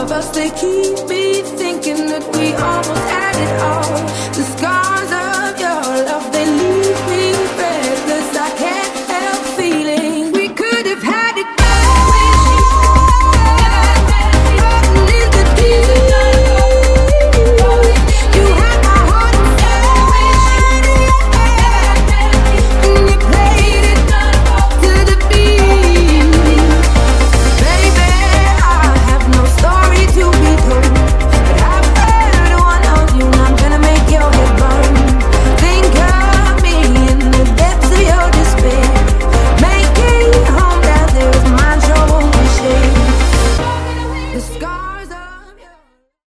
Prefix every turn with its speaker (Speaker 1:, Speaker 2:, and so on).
Speaker 1: of us, they keep me thinking that we almost had it all. The scars of your love, they leave